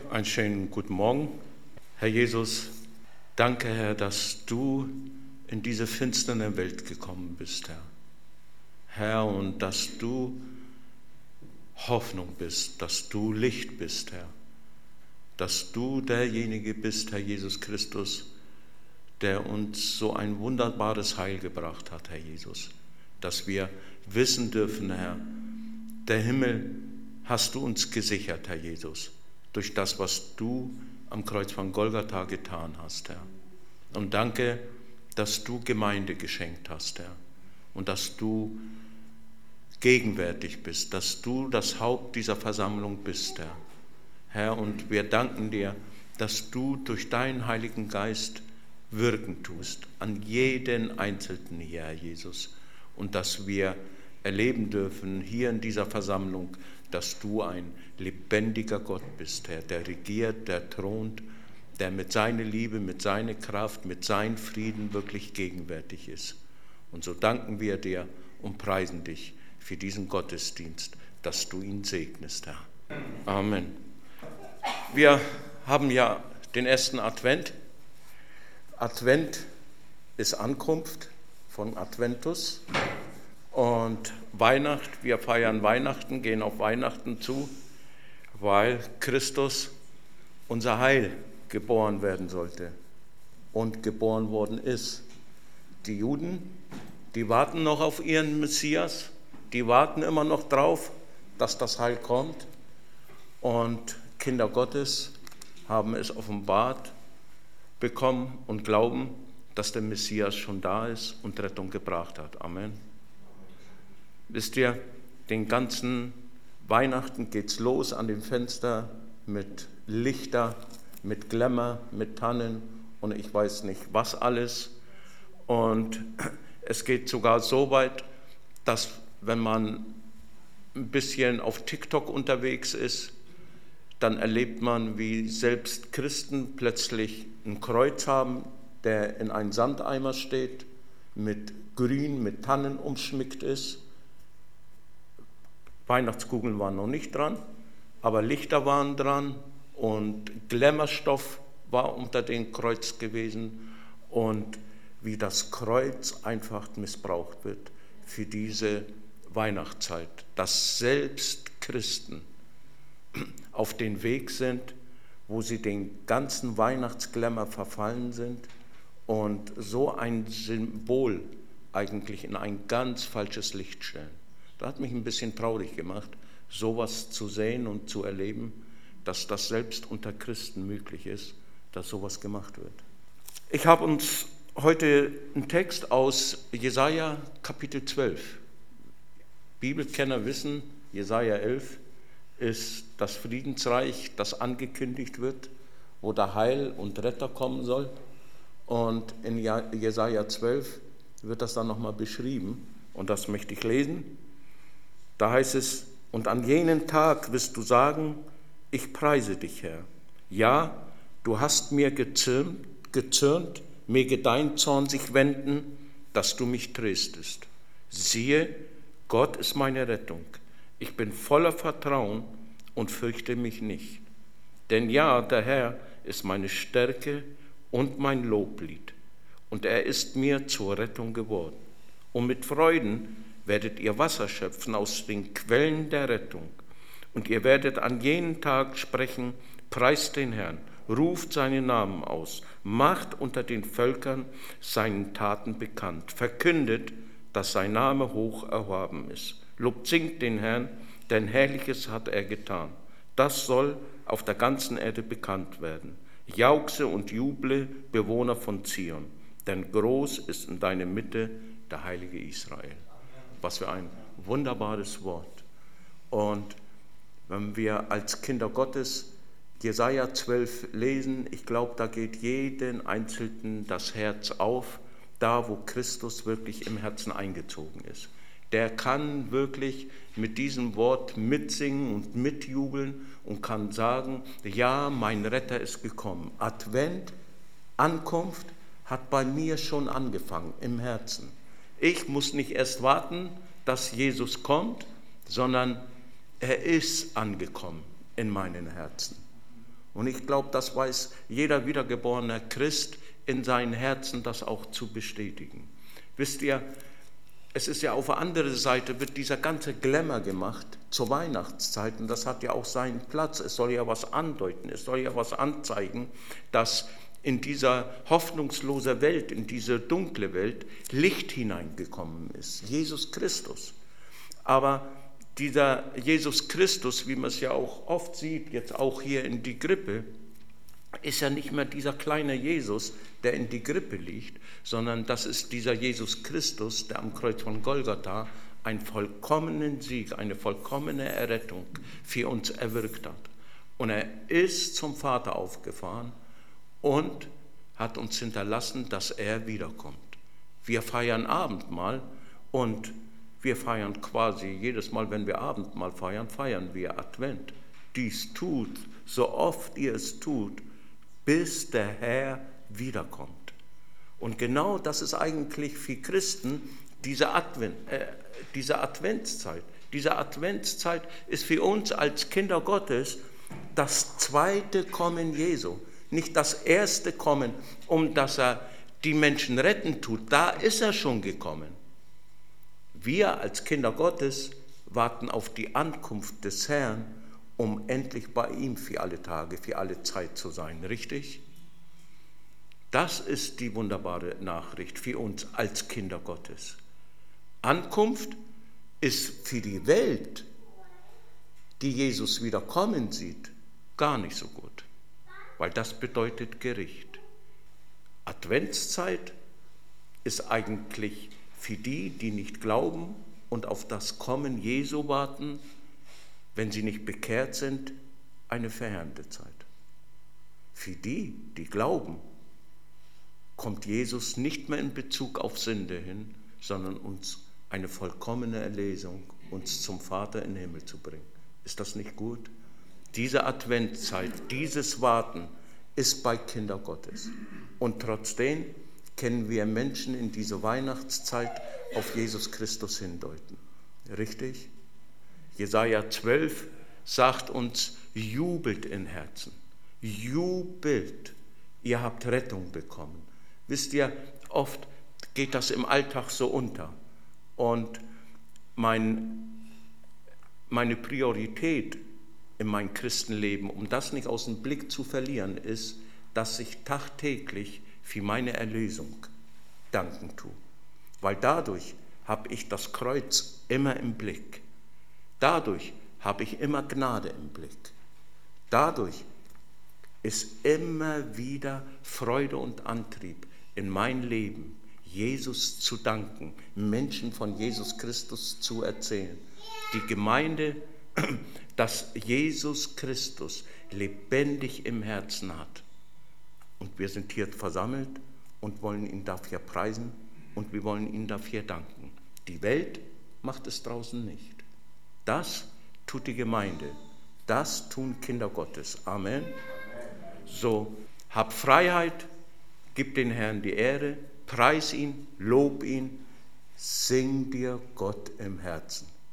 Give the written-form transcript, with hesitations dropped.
Einen schönen guten Morgen. Herr Jesus, danke, Herr, dass du in diese finsterne Welt gekommen bist, Herr. Herr, und dass du Hoffnung bist, dass du Licht bist, Herr. Dass du derjenige bist, Herr Jesus Christus, der uns so ein wunderbares Heil gebracht hat, Herr Jesus. Dass wir wissen dürfen, Herr, der Himmel hast du uns gesichert, Herr Jesus, durch das, was du am Kreuz von Golgatha getan hast, Herr. Und danke, dass du Gemeinde geschenkt hast, Herr. Und dass du gegenwärtig bist, dass du das Haupt dieser Versammlung bist, Herr. Herr, und wir danken dir, dass du durch deinen Heiligen Geist wirken tust an jeden Einzelnen hier, Herr Jesus. Und dass wir erleben dürfen hier in dieser Versammlung, dass du ein lebendiger Gott bist, Herr, der regiert, der thront, der mit seiner Liebe, mit seiner Kraft, mit seinem Frieden wirklich gegenwärtig ist. Und so danken wir dir und preisen dich für diesen Gottesdienst, dass du ihn segnest, Herr. Amen. Wir haben ja den ersten Advent. Advent ist Ankunft von Adventus. Und Weihnachten, wir feiern Weihnachten, gehen auf Weihnachten zu, weil Christus, unser Heil, geboren werden sollte und geboren worden ist. Die Juden, die warten noch auf ihren Messias, die warten immer noch drauf, dass das Heil kommt. Und Kinder Gottes haben es offenbart bekommen und glauben, dass der Messias schon da ist und Rettung gebracht hat. Amen. Wisst ihr, den ganzen Weihnachten geht's los an dem Fenster mit Lichter, mit Glamour, mit Tannen und ich weiß nicht was alles. Und es geht sogar so weit, dass wenn man ein bisschen auf TikTok unterwegs ist, dann erlebt man, wie selbst Christen plötzlich ein Kreuz haben, der in einem Sandeimer steht, mit Grün, mit Tannen umschmückt ist. Weihnachtskugeln waren noch nicht dran, aber Lichter waren dran und Glamourstoff war unter dem Kreuz gewesen und wie das Kreuz einfach missbraucht wird für diese Weihnachtszeit, dass selbst Christen auf den Weg sind, wo sie den ganzen Weihnachtsglamour verfallen sind und so ein Symbol eigentlich in ein ganz falsches Licht stellen. Das hat mich ein bisschen traurig gemacht, sowas zu sehen und zu erleben, dass das selbst unter Christen möglich ist, dass sowas gemacht wird. Ich habe uns heute einen Text aus Jesaja Kapitel 12. Bibelkenner wissen, Jesaja 11 ist das Friedensreich, das angekündigt wird, wo der Heil und Retter kommen soll. Und in Jesaja 12 wird das dann nochmal beschrieben und das möchte ich lesen. Da heißt es, und an jenen Tag wirst du sagen, ich preise dich, Herr. Ja, du hast mir gezürnt, möge dein Zorn sich wenden, dass du mich tröstest. Siehe, Gott ist meine Rettung. Ich bin voller Vertrauen und fürchte mich nicht. Denn ja, der Herr ist meine Stärke und mein Loblied. Und er ist mir zur Rettung geworden. Und mit Freuden werdet ihr Wasser schöpfen aus den Quellen der Rettung. Und ihr werdet an jenem Tag sprechen, preist den Herrn, ruft seinen Namen aus, macht unter den Völkern seinen Taten bekannt, verkündet, dass sein Name hoch erhoben ist. Lobt, singt den Herrn, denn Herrliches hat er getan. Das soll auf der ganzen Erde bekannt werden. Jauchze und juble, Bewohner von Zion, denn groß ist in deiner Mitte der Heilige Israel. Was für ein wunderbares Wort. Und wenn wir als Kinder Gottes Jesaja 12 lesen, ich glaube, da geht jeden Einzelnen das Herz auf, da wo Christus wirklich im Herzen eingezogen ist. Der kann wirklich mit diesem Wort mitsingen und mitjubeln und kann sagen, ja, mein Retter ist gekommen. Advent, Ankunft hat bei mir schon angefangen im Herzen. Ich muss nicht erst warten, dass Jesus kommt, sondern er ist angekommen in meinem Herzen. Und ich glaube, das weiß jeder wiedergeborene Christ in seinem Herzen, das auch zu bestätigen. Wisst ihr, es ist ja auf der anderen Seite, wird dieser ganze Glamour gemacht zur Weihnachtszeit und das hat ja auch seinen Platz. Es soll ja was andeuten, es soll ja was anzeigen, dass in dieser hoffnungslosen Welt, in diese dunkle Welt Licht hineingekommen ist, Jesus Christus. Aber dieser Jesus Christus, wie man es ja auch oft sieht, jetzt auch hier in die Krippe, ist ja nicht mehr dieser kleine Jesus, der in die Krippe liegt, sondern das ist dieser Jesus Christus, der am Kreuz von Golgatha einen vollkommenen Sieg, eine vollkommene Errettung für uns erwirkt hat. Und er ist zum Vater aufgefahren und hat uns hinterlassen, dass er wiederkommt. Wir feiern Abendmahl und wir feiern quasi jedes Mal, wenn wir Abendmahl feiern, feiern wir Advent. Dies tut, so oft ihr es tut, bis der Herr wiederkommt. Und genau das ist eigentlich für Christen diese Adventszeit. Diese Adventszeit ist für uns als Kinder Gottes das zweite Kommen Jesu. Nicht das erste Kommen, um dass er die Menschen retten tut. Da ist er schon gekommen. Wir als Kinder Gottes warten auf die Ankunft des Herrn, um endlich bei ihm für alle Tage, für alle Zeit zu sein. Richtig? Das ist die wunderbare Nachricht für uns als Kinder Gottes. Ankunft ist für die Welt, die Jesus wieder kommen sieht, gar nicht so gut, weil das bedeutet Gericht. Adventszeit ist eigentlich für die, die nicht glauben und auf das Kommen Jesu warten, wenn sie nicht bekehrt sind, eine verheerende Zeit. Für die, die glauben, kommt Jesus nicht mehr in Bezug auf Sünde hin, sondern uns eine vollkommene Erlösung, uns zum Vater in den Himmel zu bringen. Ist das nicht gut? Diese Adventszeit, dieses Warten ist bei Kinder Gottes. Und trotzdem können wir Menschen in dieser Weihnachtszeit auf Jesus Christus hindeuten. Richtig? Jesaja 12 sagt uns, jubelt in Herzen. Jubelt. Ihr habt Rettung bekommen. Wisst ihr, oft geht das im Alltag so unter. Und meine Priorität in meinem Christenleben, um das nicht aus dem Blick zu verlieren, ist, dass ich tagtäglich für meine Erlösung danken tue. Weil dadurch habe ich das Kreuz immer im Blick. Dadurch habe ich immer Gnade im Blick. Dadurch ist immer wieder Freude und Antrieb in mein Leben, Jesus zu danken, Menschen von Jesus Christus zu erzählen. Die Gemeinde, dass Jesus Christus lebendig im Herzen hat. Und wir sind hier versammelt und wollen ihn dafür preisen und wir wollen ihn dafür danken. Die Welt macht es draußen nicht. Das tut die Gemeinde. Das tun Kinder Gottes. Amen. So, hab Freiheit, gib den Herrn die Ehre, preis ihn, lob ihn, sing dir Gott im Herzen.